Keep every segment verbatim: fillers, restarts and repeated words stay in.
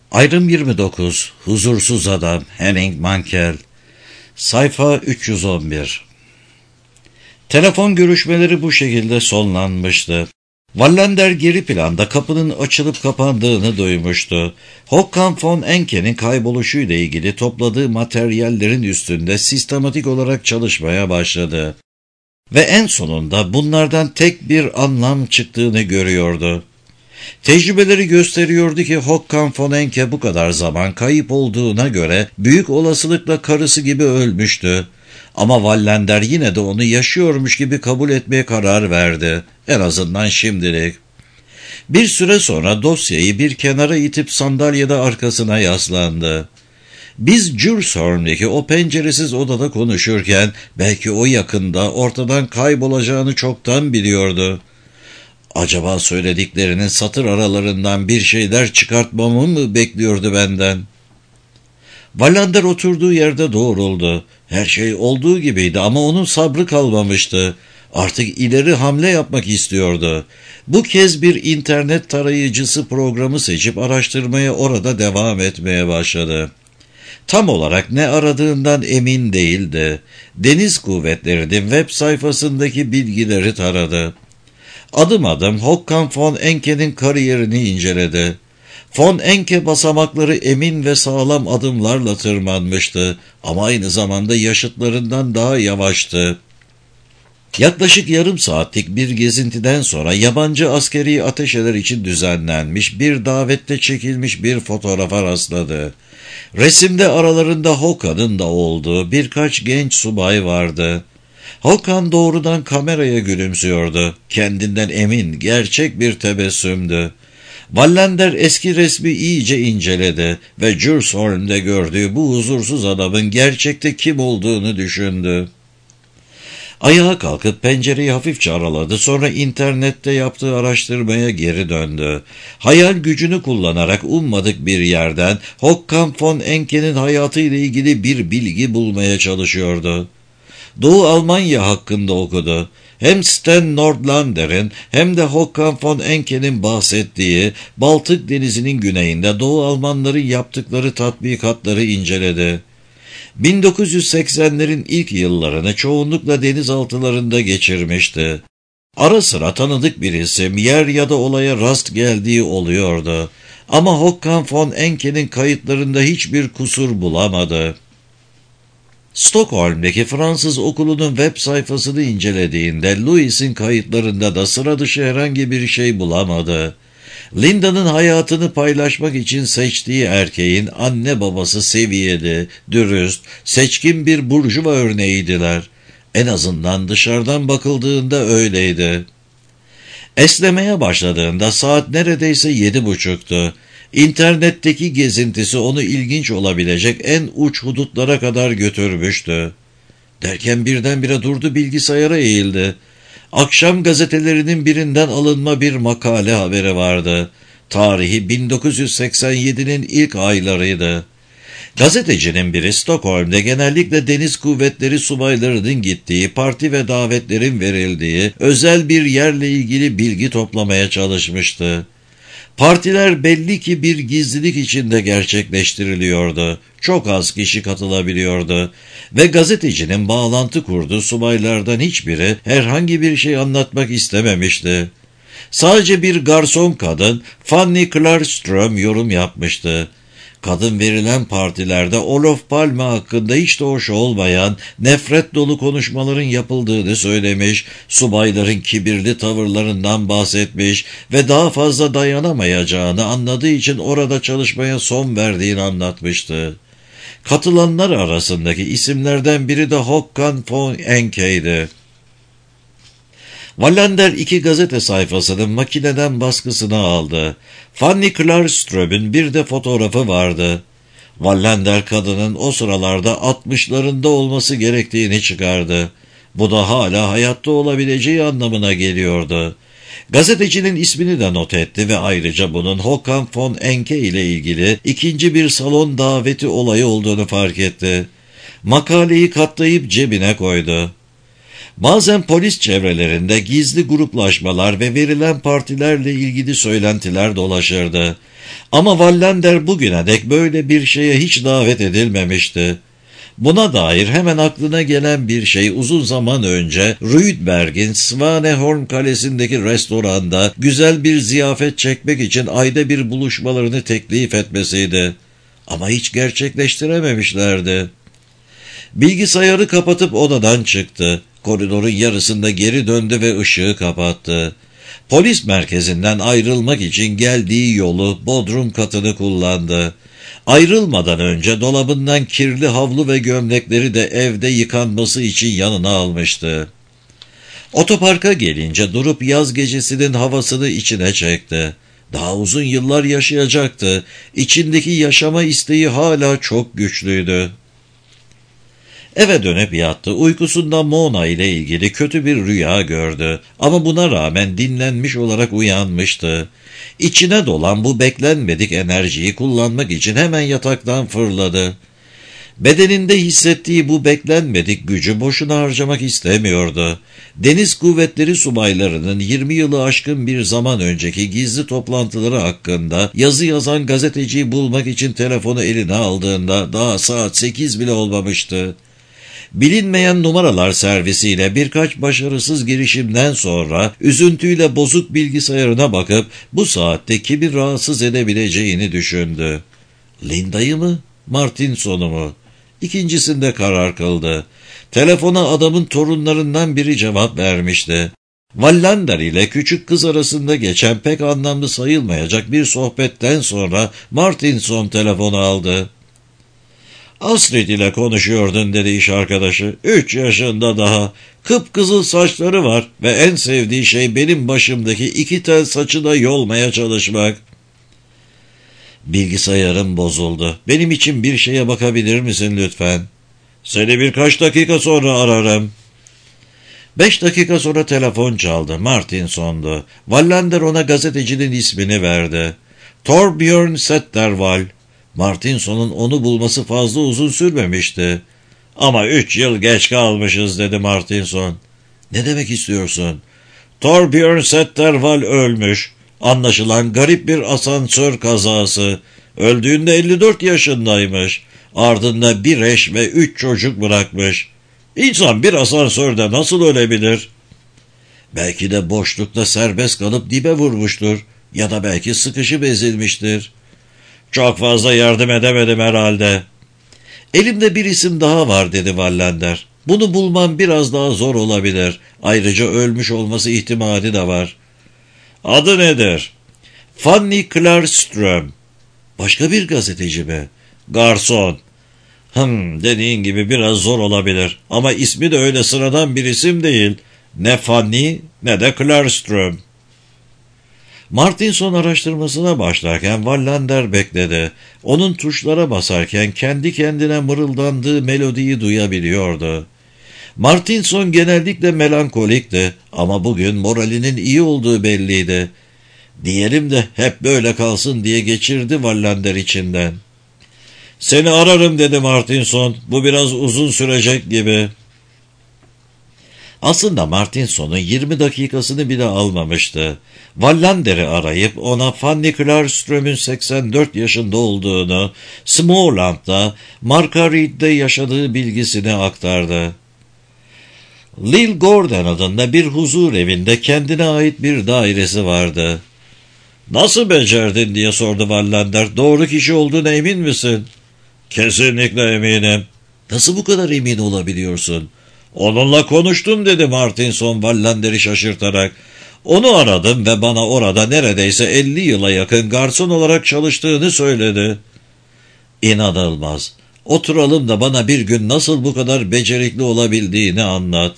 Ayrım yirmi dokuz. Huzursuz Adam. Henning Mankell. Sayfa üç yüz on bir. Telefon görüşmeleri bu şekilde sonlanmıştı. Wallander geri planda kapının açılıp kapandığını duymuştu. Håkan von Enke'nin kayboluşuyla ilgili topladığı materyallerin üstünde sistematik olarak çalışmaya başladı. Ve en sonunda bunlardan tek bir anlam çıktığını görüyordu. Tecrübeleri gösteriyordu ki Håkan von Enke bu kadar zaman kayıp olduğuna göre büyük olasılıkla karısı gibi ölmüştü. Ama Wallander yine de onu yaşıyormuş gibi kabul etmeye karar verdi. En azından şimdilik. Bir süre sonra dosyayı bir kenara itip sandalyede arkasına yaslandı. Biz Djursholm'deki o penceresiz odada konuşurken belki o yakında ortadan kaybolacağını çoktan biliyordu. Acaba söylediklerinin satır aralarından bir şeyler çıkartmamı mı bekliyordu benden? Wallander oturduğu yerde doğruldu. Her şey olduğu gibiydi ama onun sabrı kalmamıştı. Artık ileri hamle yapmak istiyordu. Bu kez bir internet tarayıcısı programı seçip araştırmaya orada devam etmeye başladı. Tam olarak ne aradığından emin değildi. Deniz Kuvvetleri'nin web sayfasındaki bilgileri taradı. Adım adım Håkan von Enke'nin kariyerini inceledi. Von Enke basamakları emin ve sağlam adımlarla tırmanmıştı ama aynı zamanda yaşıtlarından daha yavaştı. Yaklaşık yarım saatlik bir gezintiden sonra yabancı askeri ateşeler için düzenlenmiş bir davette çekilmiş bir fotoğrafa rastladı. Resimde aralarında Håkan'ın da olduğu birkaç genç subay vardı. Håkan doğrudan kameraya gülümsüyordu. Kendinden emin, gerçek bir tebessümdü. Wallander eski resmi iyice inceledi ve Djursholm'de gördüğü bu huzursuz adamın gerçekte kim olduğunu düşündü. Ayağa kalkıp pencereyi hafifçe araladı, sonra internette yaptığı araştırmaya geri döndü. Hayal gücünü kullanarak ummadık bir yerden Håkan von Enke'nin hayatıyla ilgili bir bilgi bulmaya çalışıyordu. Doğu Almanya hakkında okudu. Hem Sten Nordlander'in hem de Håkan von Enke'nin bahsettiği Baltık Denizi'nin güneyinde Doğu Almanların yaptıkları tatbikatları inceledi. bin dokuz yüz seksenlerin ilk yıllarını çoğunlukla denizaltılarında geçirmişti. Ara sıra tanıdık bir isim yer ya da olaya rast geldiği oluyordu. Ama Håkan von Enke'nin kayıtlarında hiçbir kusur bulamadı. Stockholm'deki Fransız okulunun web sayfasını incelediğinde Louis'in kayıtlarında da sıra dışı herhangi bir şey bulamadı. Linda'nın hayatını paylaşmak için seçtiği erkeğin anne babası seviyeli, dürüst, seçkin bir burjuva örneğiydiler. En azından dışarıdan bakıldığında öyleydi. Esnemeye başladığında saat neredeyse yedi buçuktu. İnternetteki gezintisi onu ilginç olabilecek en uç hudutlara kadar götürmüştü. Derken birdenbire durdu, bilgisayara eğildi. Akşam gazetelerinin birinden alınma bir makale haberi vardı. Tarihi bin dokuz yüz seksen yedinin ilk aylarıydı. Gazetecinin biri Stockholm'de genellikle deniz kuvvetleri subaylarının gittiği, parti ve davetlerin verildiği özel bir yerle ilgili bilgi toplamaya çalışmıştı. Partiler belli ki bir gizlilik içinde gerçekleştiriliyordu. Çok az kişi katılabiliyordu ve gazetecinin bağlantı kurduğu subaylardan hiçbiri herhangi bir şey anlatmak istememişti. Sadece bir garson kadın Fanny Klarström yorum yapmıştı. Kadın verilen partilerde Olof Palme hakkında hiç de hoş olmayan nefret dolu konuşmaların yapıldığını söylemiş, subayların kibirli tavırlarından bahsetmiş ve daha fazla dayanamayacağını anladığı için orada çalışmaya son verdiğini anlatmıştı. Katılanlar arasındaki isimlerden biri de Håkan von Enke'ydi. Wallander iki gazete sayfasının makineden baskısını aldı. Fanny Klarström'ün bir de fotoğrafı vardı. Wallander kadının o sıralarda altmışlarında olması gerektiğini çıkardı. Bu da hala hayatta olabileceği anlamına geliyordu. Gazetecinin ismini de not etti ve ayrıca bunun Håkan von Enke ile ilgili ikinci bir salon daveti olayı olduğunu fark etti. Makaleyi katlayıp cebine koydu. Bazen polis çevrelerinde gizli gruplaşmalar ve verilen partilerle ilgili söylentiler dolaşırdı. Ama Wallander bugüne dek böyle bir şeye hiç davet edilmemişti. Buna dair hemen aklına gelen bir şey uzun zaman önce Rydberg'in Svanehorn Kalesi'ndeki restoranda güzel bir ziyafet çekmek için ayda bir buluşmalarını teklif etmesiydi. Ama hiç gerçekleştirememişlerdi. Bilgisayarı kapatıp odadan çıktı. Koridorun yarısında geri döndü ve ışığı kapattı. Polis merkezinden ayrılmak için geldiği yolu, bodrum katını kullandı. Ayrılmadan önce dolabından kirli havlu ve gömlekleri de evde yıkanması için yanına almıştı. Otoparka gelince durup yaz gecesinin havasını içine çekti. Daha uzun yıllar yaşayacaktı. İçindeki yaşama isteği hala çok güçlüydü. Eve dönüp yattı. Uykusunda Mona ile ilgili kötü bir rüya gördü. Ama buna rağmen dinlenmiş olarak uyanmıştı. İçine dolan bu beklenmedik enerjiyi kullanmak için hemen yataktan fırladı. Bedeninde hissettiği bu beklenmedik gücü boşuna harcamak istemiyordu. Deniz Kuvvetleri subaylarının yirmi yılı aşkın bir zaman önceki gizli toplantıları hakkında yazı yazan gazeteciyi bulmak için telefonu eline aldığında daha saat sekiz bile olmamıştı. Bilinmeyen numaralar servisiyle birkaç başarısız girişimden sonra üzüntüyle bozuk bilgisayarına bakıp bu saatte kimi rahatsız edebileceğini düşündü. Linda'yı mı, Martinson'u mu? İkincisinde karar kıldı. Telefona adamın torunlarından biri cevap vermişti. Wallander ile küçük kız arasında geçen pek anlamlı sayılmayacak bir sohbetten sonra Martinson telefonu aldı. "Astrid ile konuşuyordun," dedi iş arkadaşı. Üç yaşında daha. Kıpkızıl saçları var ve en sevdiği şey benim başımdaki iki tel saçı da yolmaya çalışmak. Bilgisayarım bozuldu. Benim için bir şeye bakabilir misin lütfen? Seni birkaç dakika sonra ararım. Beş dakika sonra telefon çaldı. Martinson'du. Wallander ona gazetecinin ismini verdi. Torbjörn Zetterwall. Martinson'un onu bulması fazla uzun sürmemişti. "Ama üç yıl geç kalmışız," dedi Martinson. "Ne demek istiyorsun?" "Torbjörn Zetterwall ölmüş. Anlaşılan garip bir asansör kazası. Öldüğünde elli dört yaşındaymış. Ardında bir eş ve üç çocuk bırakmış. İnsan bir asansörde nasıl ölebilir?" "Belki de boşlukta serbest kalıp dibe vurmuştur. Ya da belki sıkışıp ezilmiştir." "Çok fazla yardım edemedim herhalde." "Elimde bir isim daha var," dedi Wallander. "Bunu bulmam biraz daha zor olabilir. Ayrıca ölmüş olması ihtimali de var." "Adı nedir?" "Fanny Klarström." "Başka bir gazeteci mi?" "Garson." "Hım, dediğin gibi biraz zor olabilir. Ama ismi de öyle sıradan bir isim değil. Ne Fanny ne de Klarström." Martinson araştırmasına başlarken Wallander bekledi. Onun tuşlara basarken kendi kendine mırıldandığı melodiyi duyabiliyordu. Martinson genellikle melankolikti ama bugün moralinin iyi olduğu belliydi. "Diyelim de hep böyle kalsın," diye geçirdi Wallander içinden. "Seni ararım," dedi Martinson. "Bu biraz uzun sürecek gibi." Aslında Martinson'un yirmi dakikasını bile almamıştı. Wallander'i arayıp ona Fanny Klarström'ün seksen dört yaşında olduğunu, Småland'da, Markaryd'de yaşadığı bilgisini aktardı. Lil Gordon adında bir huzur evinde kendine ait bir dairesi vardı. "Nasıl becerdin?" diye sordu Wallander. "Doğru kişi olduğuna emin misin?" "Kesinlikle eminim." "Nasıl bu kadar emin olabiliyorsun?" "Onunla konuştum," dedi Martinson Wallander'i şaşırtarak. "Onu aradım ve bana orada neredeyse elli yıla yakın garson olarak çalıştığını söyledi." "İnanılmaz. Oturalım da bana bir gün nasıl bu kadar becerikli olabildiğini anlat."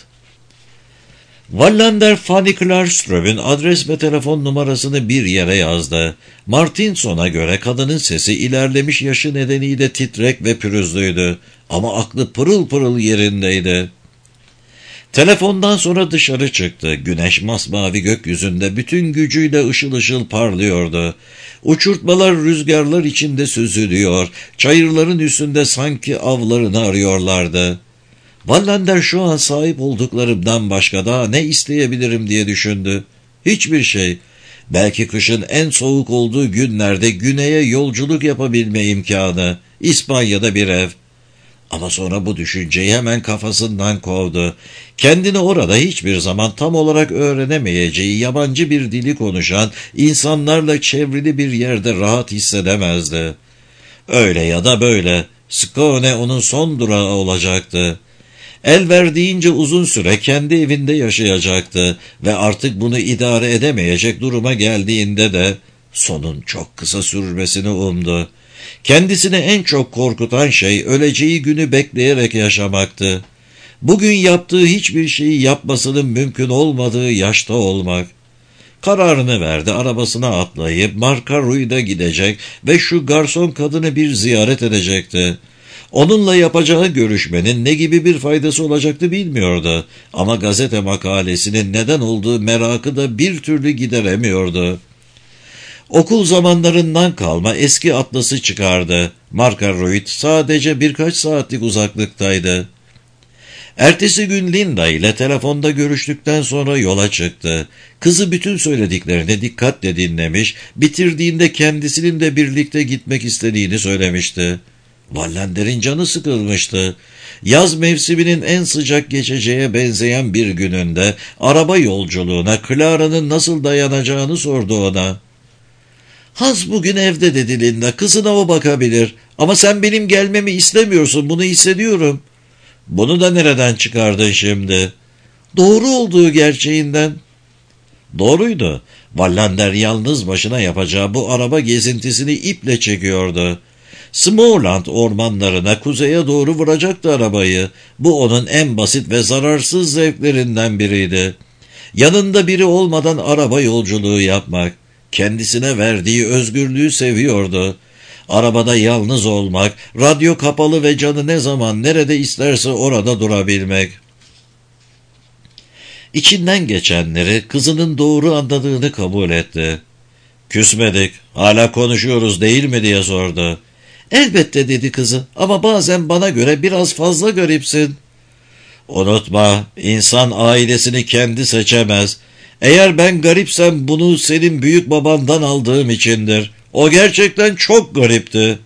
Wallander, Fanny Klarström'ün adres ve telefon numarasını bir yere yazdı. Martinson'a göre kadının sesi ilerlemiş yaşı nedeniyle titrek ve pürüzlüydü. Ama aklı pırıl pırıl yerindeydi. Telefondan sonra dışarı çıktı. Güneş masmavi gökyüzünde bütün gücüyle ışıl ışıl parlıyordu. Uçurtmalar rüzgarlar içinde süzülüyor, çayırların üstünde sanki avlarını arıyorlardı. Wallander şu an sahip olduklarımdan başka daha ne isteyebilirim diye düşündü. Hiçbir şey. Belki kışın en soğuk olduğu günlerde güneye yolculuk yapabilme imkanı, İspanya'da bir ev. Ama sonra bu düşünceyi hemen kafasından kovdu. Kendini orada hiçbir zaman tam olarak öğrenemeyeceği yabancı bir dili konuşan insanlarla çevrili bir yerde rahat hissedemezdi. Öyle ya da böyle Skåne onun son durağı olacaktı. El verdiğince uzun süre kendi evinde yaşayacaktı ve artık bunu idare edemeyecek duruma geldiğinde de sonun çok kısa sürmesini umdu. Kendisini en çok korkutan şey öleceği günü bekleyerek yaşamaktı. Bugün yaptığı hiçbir şeyi yapmasının mümkün olmadığı yaşta olmak. Kararını verdi, arabasına atlayıp Markaruy'da gidecek ve şu garson kadını bir ziyaret edecekti. Onunla yapacağı görüşmenin ne gibi bir faydası olacaktı bilmiyordu. Ama gazete makalesinin neden olduğu merakı da bir türlü gideremiyordu. Okul zamanlarından kalma eski atlası çıkardı. Markaruyt sadece birkaç saatlik uzaklıktaydı. Ertesi gün Linda ile telefonda görüştükten sonra yola çıktı. Kızı bütün söylediklerini dikkatle dinlemiş, bitirdiğinde kendisinin de birlikte gitmek istediğini söylemişti. Wallander'in canı sıkılmıştı. Yaz mevsiminin en sıcak geçeceğe benzeyen bir gününde araba yolculuğuna Clara'nın nasıl dayanacağını sordu ona. "Hans bugün evde," dedi Linda. "Kızına o bakabilir. Ama sen benim gelmemi istemiyorsun, bunu hissediyorum." "Bunu da nereden çıkardın şimdi?" "Doğru olduğu gerçeğinden." Doğruydu. Wallander yalnız başına yapacağı bu araba gezintisini iple çekiyordu. Småland ormanlarına kuzeye doğru vuracaktı arabayı. Bu onun en basit ve zararsız zevklerinden biriydi. Yanında biri olmadan araba yolculuğu yapmak. Kendisine verdiği özgürlüğü seviyordu. Arabada yalnız olmak, radyo kapalı ve canı ne zaman nerede isterse orada durabilmek. İçinden geçenleri kızının doğru anladığını kabul etti. "Küsmedik, hala konuşuyoruz değil mi?" diye sordu. "Elbette," dedi kızı, "ama bazen bana göre biraz fazla garipsin." "Unutma, insan ailesini kendi seçemez. Eğer ben garipsem bunu senin büyük babandan aldığım içindir. O gerçekten çok garipti."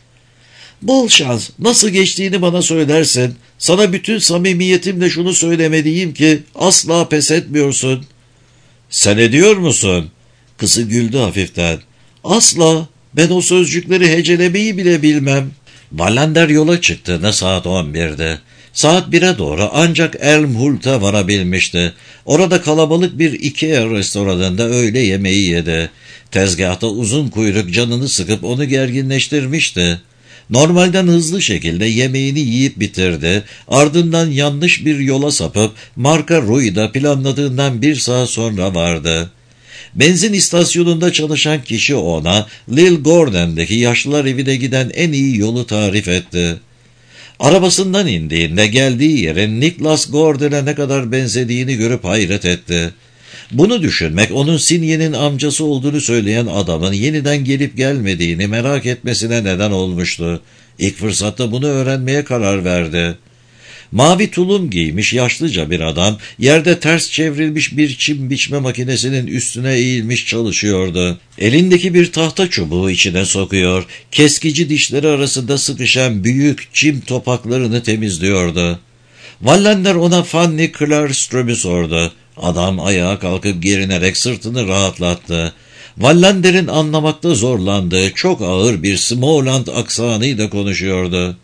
"Bol şans. Nasıl geçtiğini bana söylersin. Sana bütün samimiyetimle şunu söylemeliyim ki asla pes etmiyorsun." "Sen ediyor musun?" Kızı güldü hafiften. "Asla. Ben o sözcükleri hecelemeyi bile bilmem." Wallander yola çıktığında saat on birdi. Saat bire doğru ancak Elmhult'a varabilmişti. Orada kalabalık bir Ikea restoranında öğle yemeği yedi. Tezgahta uzun kuyruk canını sıkıp onu gerginleştirmişti. Normalden hızlı şekilde yemeğini yiyip bitirdi. Ardından yanlış bir yola sapıp Markaruy'da planladığından bir saat sonra vardı. Benzin istasyonunda çalışan kişi ona Lillgården'deki yaşlılar evine giden en iyi yolu tarif etti. Arabasından indiğinde geldiği yerin Niklas Gården'e ne kadar benzediğini görüp hayret etti. Bunu düşünmek onun Sinye'nin amcası olduğunu söyleyen adamın yeniden gelip gelmediğini merak etmesine neden olmuştu. İlk fırsatta bunu öğrenmeye karar verdi. Mavi tulum giymiş yaşlıca bir adam yerde ters çevrilmiş bir çim biçme makinesinin üstüne eğilmiş çalışıyordu. Elindeki bir tahta çubuğu içine sokuyor, keskici dişleri arasında sıkışan büyük çim topaklarını temizliyordu. Wallander ona Fanny Klarström'ü sordu. Adam ayağa kalkıp gerinerek sırtını rahatlattı. Wallander'in anlamakta zorlandığı çok ağır bir Småland aksanıyla konuşuyordu.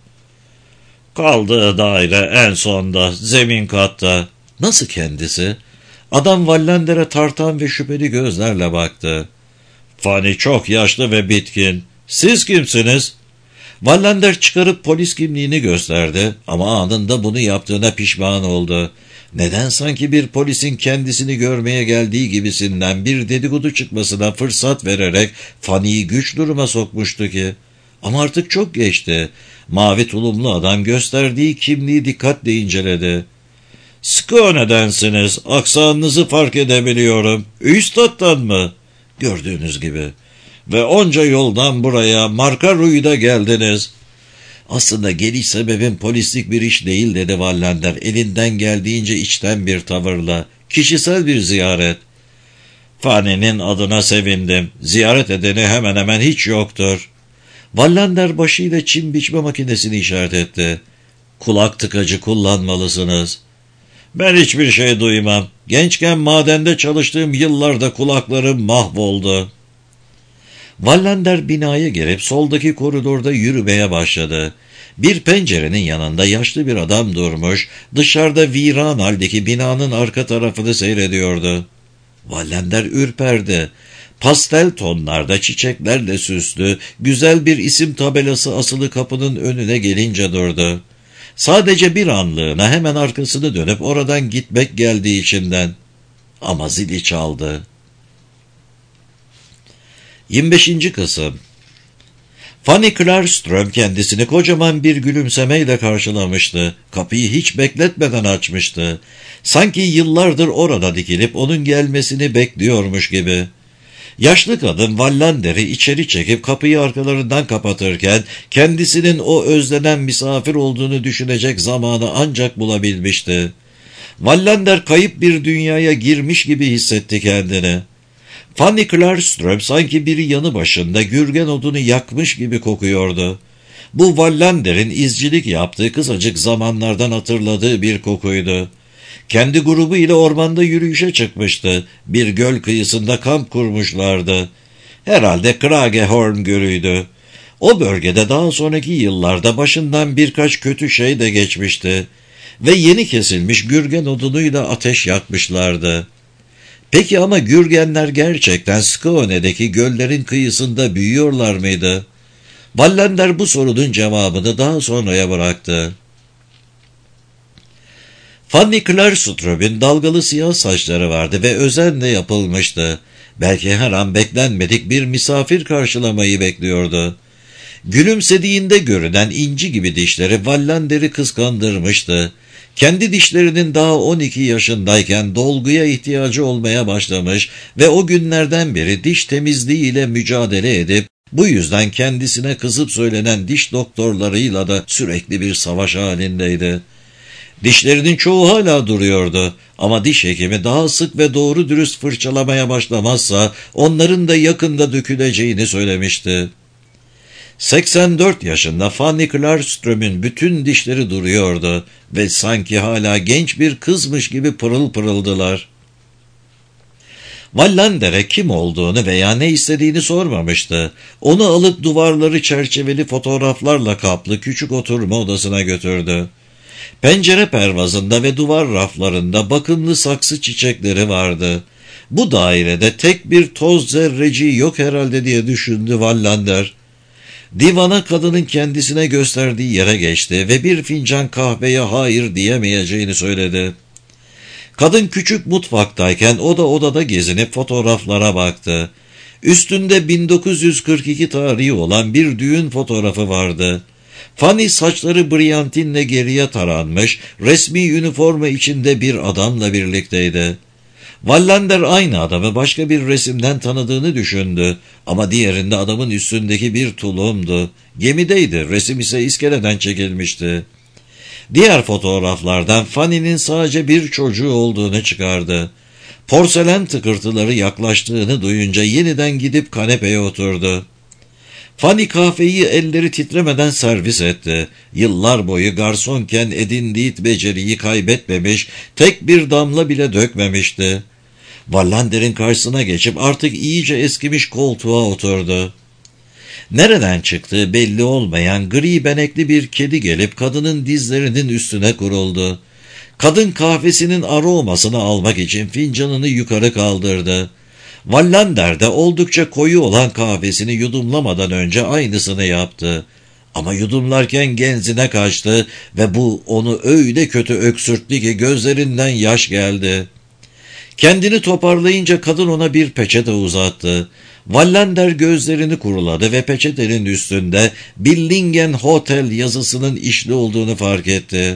"Kaldığı daire en sonda, zemin katta." "Nasıl kendisi?" Adam Wallander'e tartan ve şüpheli gözlerle baktı. "Fanny çok yaşlı ve bitkin. Siz kimsiniz?" Wallander çıkarıp polis kimliğini gösterdi ama anında bunu yaptığına pişman oldu. Neden sanki bir polisin kendisini görmeye geldiği gibisinden bir dedikodu çıkmasına fırsat vererek Fanny'yi güç duruma sokmuştu ki? Ama artık çok geçti. Mavi tulumlu adam gösterdiği kimliği dikkatle inceledi. "Skåne'densiniz. Aksanınızı fark edebiliyorum. Üstad'dan mı?" "Gördüğünüz gibi." "Ve onca yoldan buraya Markaruy'da geldiniz." Aslında geliş sebebim polislik bir iş değil dedi Wallander elinden geldiğince içten bir tavırla. Kişisel bir ziyaret. Fanny'nin adına sevindim. Ziyaret edeni hemen hemen hiç yoktur. Wallander başıyla çim biçme makinesini işaret etti. Kulak tıkacı kullanmalısınız. Ben hiçbir şey duymam. Gençken madende çalıştığım yıllarda kulaklarım mahvoldu. Wallander binaya girip soldaki koridorda yürümeye başladı. Bir pencerenin yanında yaşlı bir adam durmuş, dışarıda viran haldeki binanın arka tarafını seyrediyordu. Wallander ürperdi. Pastel tonlarda çiçeklerle süslü, güzel bir isim tabelası asılı kapının önüne gelince durdu. Sadece bir anlığına hemen arkasını dönüp oradan gitmek geldi içinden. Ama zili çaldı. yirmi beşinci kısım. Fanny Klarström kendisini kocaman bir gülümsemeyle karşılamıştı. Kapıyı hiç bekletmeden açmıştı. Sanki yıllardır orada dikilip onun gelmesini bekliyormuş gibi. Yaşlı kadın Wallander'i içeri çekip kapıyı arkalarından kapatırken kendisinin o özlenen misafir olduğunu düşünecek zamanı ancak bulabilmişti. Wallander kayıp bir dünyaya girmiş gibi hissetti kendini. Fanny Klarström sanki biri yanı başında gürgen odunu yakmış gibi kokuyordu. Bu Wallander'in izcilik yaptığı kısacık zamanlardan hatırladığı bir kokuydu. Kendi grubu ile ormanda yürüyüşe çıkmıştı. Bir göl kıyısında kamp kurmuşlardı. Herhalde Kragehorn Gölü'ydü. O bölgede daha sonraki yıllarda başından birkaç kötü şey de geçmişti. Ve yeni kesilmiş gürgen odunuyla ateş yakmışlardı. Peki ama gürgenler gerçekten Skåne'deki göllerin kıyısında büyüyorlar mıydı? Wallander bu sorunun cevabını daha sonraya bıraktı. Fanny Klarström'ün dalgalı siyah saçları vardı ve özenle yapılmıştı. Belki her an beklenmedik bir misafir karşılamayı bekliyordu. Gülümsediğinde görünen inci gibi dişleri Wallander'i kıskandırmıştı. Kendi dişlerinin daha on iki yaşındayken dolguya ihtiyacı olmaya başlamış ve o günlerden beri diş temizliğiyle mücadele edip bu yüzden kendisine kızıp söylenen diş doktorlarıyla da sürekli bir savaş halindeydi. Dişlerinin çoğu hala duruyordu ama diş hekimi daha sık ve doğru dürüst fırçalamaya başlamazsa onların da yakında döküleceğini söylemişti. seksen dört yaşında Fanny Klarström'ün bütün dişleri duruyordu ve sanki hala genç bir kızmış gibi pırıl pırıldılar. Wallander'e kim olduğunu veya ne istediğini sormamıştı. Onu alıp duvarları çerçeveli fotoğraflarla kaplı küçük oturma odasına götürdü. Pencere pervazında ve duvar raflarında bakımlı saksı çiçekleri vardı. Bu dairede tek bir toz zerreciği yok herhalde diye düşündü Wallander. Divana kadının kendisine gösterdiği yere geçti ve bir fincan kahveye hayır diyemeyeceğini söyledi. Kadın küçük mutfaktayken o da odada gezinip fotoğraflara baktı. Üstünde bin dokuz yüz kırk iki tarihi olan bir düğün fotoğrafı vardı. Fanny saçları brilyantinle geriye taranmış, resmi üniforma içinde bir adamla birlikteydi. Wallander aynı adamı başka bir resimden tanıdığını düşündü ama diğerinde adamın üstündeki bir tulumdu. Gemideydi, resim ise iskeleden çekilmişti. Diğer fotoğraflardan Fanny'nin sadece bir çocuğu olduğunu çıkardı. Porselen tıkırtıları yaklaştığını duyunca yeniden gidip kanepeye oturdu. Fanny kahveyi elleri titremeden servis etti. Yıllar boyu garsonken edindiği beceriyi kaybetmemiş, tek bir damla bile dökmemişti. Wallander'in karşısına geçip artık iyice eskimiş koltuğa oturdu. Nereden çıktığı belli olmayan gri benekli bir kedi gelip kadının dizlerinin üstüne kuruldu. Kadın kahvesinin aromasını almak için fincanını yukarı kaldırdı. Wallander de oldukça koyu olan kahvesini yudumlamadan önce aynısını yaptı. Ama yudumlarken genzine kaçtı ve bu onu öyle kötü öksürttü ki gözlerinden yaş geldi. Kendini toparlayınca kadın ona bir peçete uzattı. Wallander gözlerini kuruladı ve peçetenin üstünde Billingen Hotel yazısının işli olduğunu fark etti.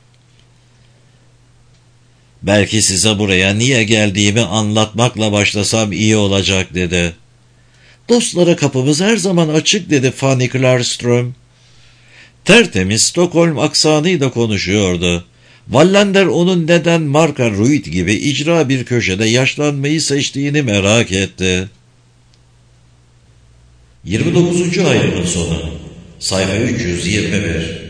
"Belki size buraya niye geldiğimi anlatmakla başlasam iyi olacak," dedi. "Dostlara kapımız her zaman açık," dedi Fanny Klarström. Tertemiz Stockholm aksanıyla konuşuyordu. Wallander onun neden Marka Ruyd gibi icra bir köşede yaşlanmayı seçtiğini merak etti. yirmi dokuzuncu ayrımın sonu. Sayfa üç yüz yirmi bir.